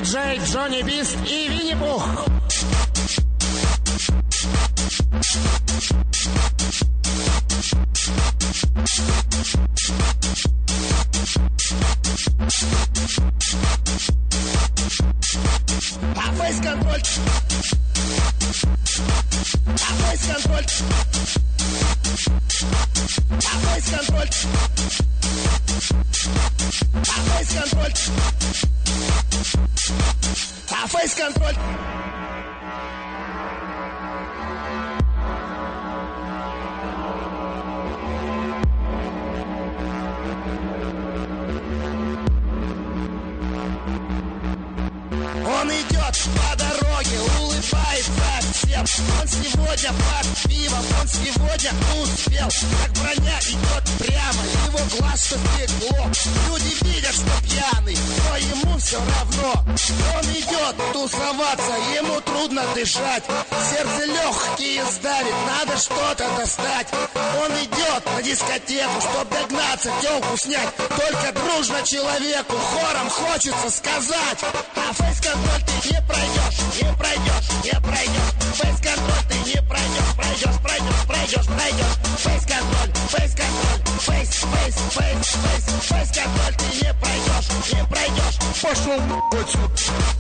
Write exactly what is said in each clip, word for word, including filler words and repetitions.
Диджей Джонни Бист и Винни-Пух. А фейс-контроль. А фейс-контроль. А фейс-контроль. А фейс-контроль. А фейс-контроль. Он идет по дороге, улыбается всем. Он сегодня под пивом, он сегодня успел. Как броня идет прямо, его глаз что стекло. Люди видят, что пьяный, но ему все равно. Он идет тусоваться, ему трудно дышать. Сердце легкие ставит, надо что-то достать. Он идет на дискотеку, чтоб догнаться, телку снять. Только дружно человеку хором хочется сказать: а фейс-контроль ты не пройдешь, не пройдешь, не пройдешь. Фейс-контроль ты не пройдешь, пройдешь, пройдешь, пройдешь, пройдешь. Фейс-контроль, фейс-контроль, фейс, фейс, фейс, фейс. Фейс-контроль ты не пройдешь, не пройдешь. Пошел отсюда.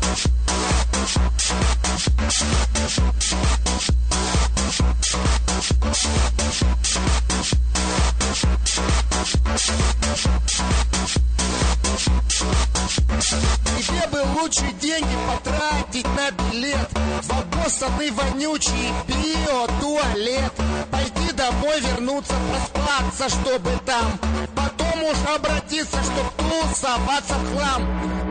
Тебе бы лучше деньги потратить на билет в обоссанный вонючий биотуалет. Пойти домой, вернуться, проспаться, чтобы там потом уж обратиться, чтоб тусоваться в хлам.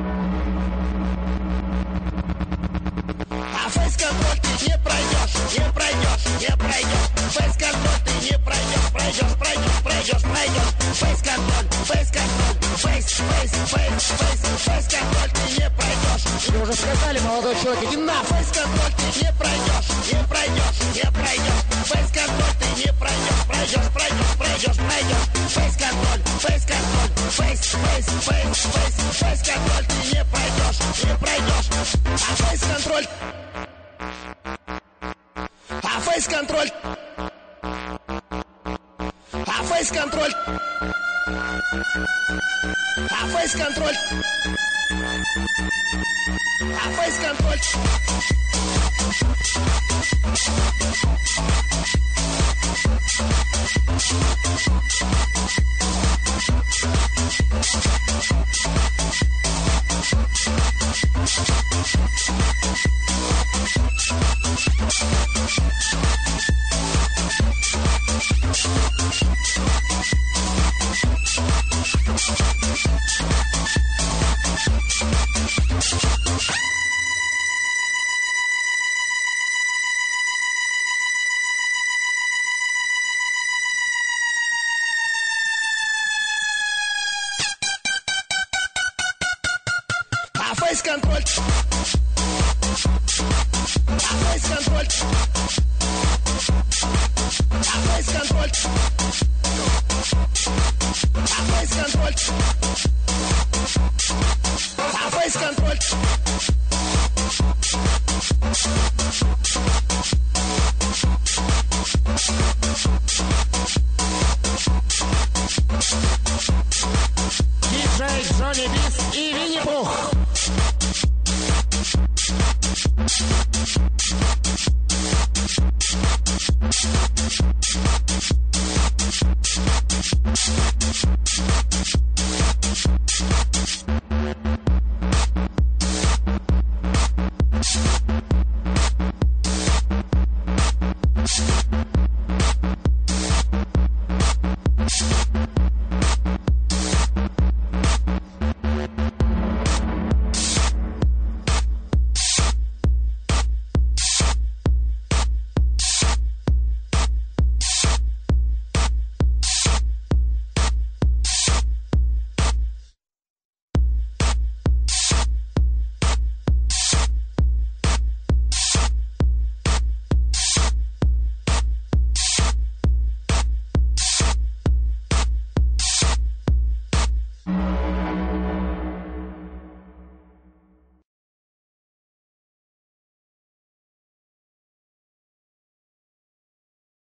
А фейс-контроль ты не пройдешь, не пройдешь, не пройдешь. Фейс-контроль ты не пройдешь, пройдешь, пройдешь, пройдешь, пройдешь. Фейс-контроль, фейс-контроль, фейс, фейс, фейс, фейс. Фейс-контроль ты не пройдешь. Тебе уже сказали, молодой человек, иди на. Фейс-контроль ты не пройдешь, не пройдешь, не пройдешь. Фейс-контроль ты не пройдешь, пройдешь, пройдешь, пройдешь, пройдешь. Фейс-контроль, фейс-контроль, фейс, фейс, фейс, фейс. Фейс-контроль ты не пройдешь, не пройдешь. А фейс-контроль. А фейс-контроль. А фейс-контроль. А фейс-контроль. А фейс-контроль. А фейс-контроль. А фейс-контроль. А фейс-контроль. А фейс-контроль. А фейс-контроль. Диджей Джонни Бист и Винни-Пух.